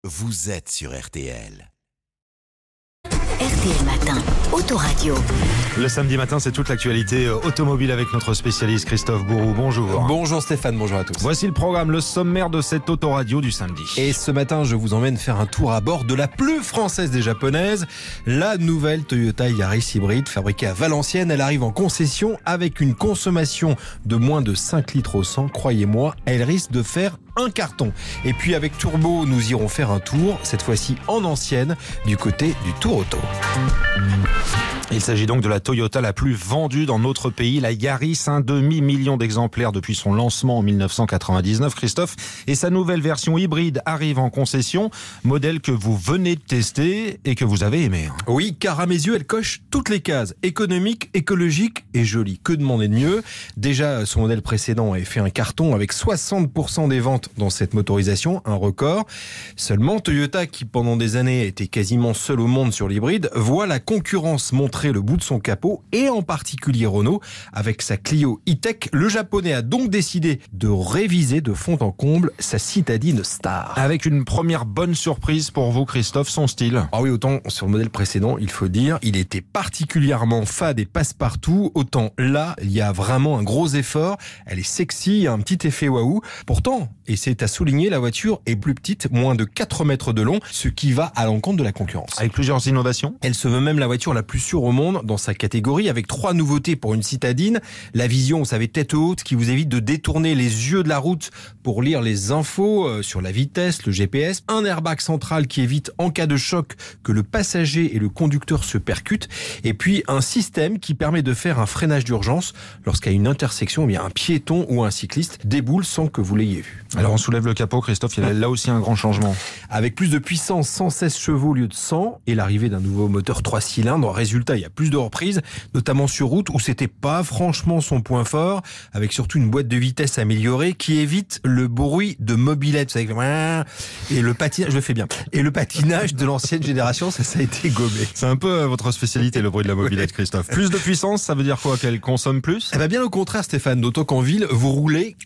vous êtes sur RTL. RTL Matin, Autoradio. Le samedi matin, c'est toute l'actualité automobile avec notre spécialiste Christophe Bourou. Bonjour. Bonjour Stéphane, bonjour à tous. Voici le programme, le sommaire de cette Autoradio du samedi. Et ce matin, je vous emmène faire un tour à bord de la plus française des japonaises, la nouvelle Toyota Yaris hybride fabriquée à Valenciennes. Elle arrive en concession avec une consommation de moins de 5 litres au 100. Croyez-moi, elle risque de faire un carton. Et puis avec Turbo, nous irons faire un tour, cette fois-ci en ancienne, du côté du Tour Auto. Il s'agit donc de la Toyota la plus vendue dans notre pays, la Yaris, un demi-million d'exemplaires depuis son lancement en 1999, Christophe. Et sa nouvelle version hybride arrive en concession, modèle que vous venez de tester et que vous avez aimé. Oui, car à mes yeux, elle coche toutes les cases, économique, écologique et jolie. Que demander de mieux ? Déjà, son modèle précédent avait fait un carton avec 60% des ventes dans cette motorisation, un record. Seulement, Toyota, qui pendant des années était quasiment seul au monde sur l'hybride, voit la concurrence montrer le bout de son capot, et en particulier Renault avec sa Clio E-Tech. Le japonais a donc décidé de réviser de fond en comble sa citadine Star. Avec une première bonne surprise pour vous, Christophe, son style. Ah oui, autant sur le modèle précédent, il faut dire, il était particulièrement fade et passe-partout, autant là, il y a vraiment un gros effort. Elle est sexy, il y a un petit effet waouh. Pourtant, et c'est à souligner, la voiture est plus petite, moins de 4 mètres de long, ce qui va à l'encontre de la concurrence. Avec plusieurs innovations. Elle se veut même la voiture la plus sûre au monde dans sa catégorie, avec 3 nouveautés pour une citadine. La vision, vous savez, tête haute, qui vous évite de détourner les yeux de la route pour lire les infos sur la vitesse, le GPS. Un airbag central qui évite, en cas de choc, que le passager et le conducteur se percutent. Et puis, un système qui permet de faire un freinage d'urgence lorsqu'à une intersection, eh bien, un piéton ou un cycliste déboule sans que vous l'ayez vu. Alors, on soulève le capot, Christophe, il y a là aussi un grand changement. Avec plus de puissance, 116 chevaux au lieu de 100, et l'arrivée d'un nouveau moteur 3 cylindres. Résultat, il y a plus de reprises, notamment sur route où c'était pas franchement son point fort, avec surtout une boîte de vitesse améliorée qui évite le bruit de mobilette, vous savez, et le patinage, je le fais bien, et le patinage de l'ancienne génération, ça a été gommé. C'est un peu votre spécialité, le bruit de la mobilette, Christophe. Plus de puissance, ça veut dire quoi? Qu'elle consomme plus? Eh bien, bien au contraire, Stéphane, d'autant qu'en ville, vous roulez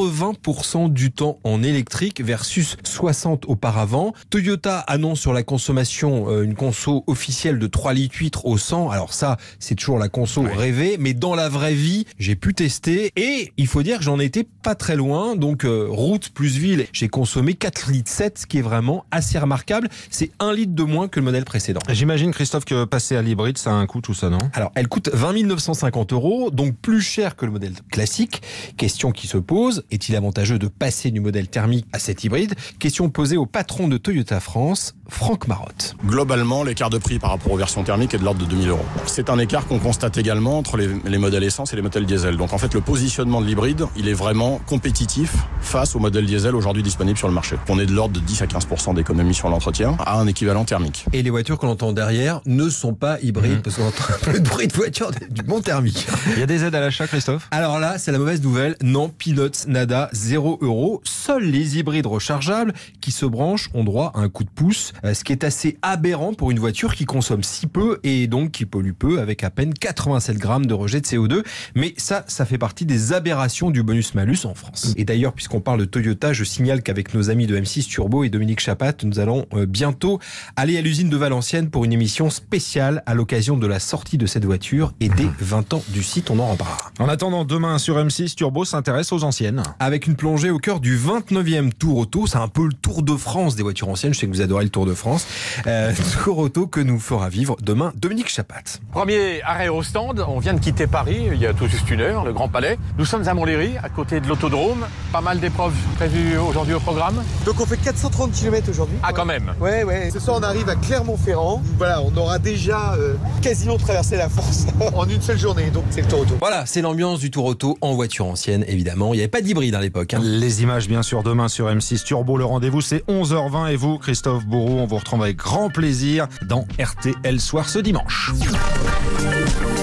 80% du temps en électrique versus 60 auparavant. Toyota annonce sur la consommation une conso officielle de 3 litres 8 au 100. Alors ça, c'est toujours la conso rêvée, mais dans la vraie vie, j'ai pu tester et il faut dire que j'en étais pas très loin. Donc route plus ville, j'ai consommé 4 litres 7, ce qui est vraiment assez remarquable. C'est 1 litre de moins que le modèle précédent. J'imagine, Christophe, que passer à l'hybride, ça a un coût tout ça, non? Alors, elle coûte 20 950 €, donc plus cher que le modèle classique. Question qui se pose, est-il avantageux de passer du modèle thermique à cet hybride? Question posée au patron de Toyota France, Franck Marotte. Globalement, l'écart de prix par rapport aux versions thermiques est de l'ordre de 2 000 €. C'est un écart qu'on constate également entre les modèles essence et les modèles diesel. Donc en fait, le positionnement de l'hybride, il est vraiment compétitif face aux modèles diesel aujourd'hui disponibles sur le marché. On est de l'ordre de 10 à 15% d'économie sur l'entretien à un équivalent thermique. Et les voitures qu'on entend derrière ne sont pas hybrides, parce qu'on entend un peu de bruit de voiture du bon thermique. Il y a des aides à l'achat, Christophe? Alors là, c'est la mauvaise nouvelle. Non, peanuts, nada, 0 €. Seuls les hybrides rechargeables qui se branchent ont droit à un coup de pouce, ce qui est assez aberrant pour une voiture qui consomme si peu et donc qui pollue peu, avec à peine 87 grammes de rejet de CO2. Mais ça fait partie des aberrations du bonus-malus en France. Et d'ailleurs, puisqu'on parle de Toyota, je signale qu'avec nos amis de M6 Turbo et Dominique Chapat, nous allons bientôt aller à l'usine de Valenciennes pour une émission spéciale à l'occasion de la sortie de cette voiture et des 20 ans du site. On en reparlera. En attendant, demain sur M6, Turbo s'intéresse aux anciennes. Avec une plongée au cœur du 29e Tour Auto. C'est un peu le Tour de France des voitures anciennes. Je sais que vous adorez le Tour de France. Tour Auto que nous fera vivre demain Dominique Chapat. Premier arrêt au stand. On vient de quitter Paris il y a tout juste une heure, le Grand Palais. Nous sommes à Montlhéry, à côté de l'autodrome. Pas mal d'épreuves prévues aujourd'hui au programme. Donc on fait 430 km aujourd'hui. Ah, quand même. Ouais. Ce soir on arrive à Clermont-Ferrand. Voilà, on aura déjà quasiment traversé la France en une seule journée. Donc c'est le Tour Auto. Voilà, c'est l'ambiance du Tour Auto en voiture ancienne, évidemment. Il n'y avait pas d'hybride à l'époque. Les images, bien sûr, demain sur M6 Turbo. Le rendez-vous, c'est 11h20. Et vous, Christophe Bourou, on vous retrouve avec grand plaisir dans RTL Soir ce dimanche.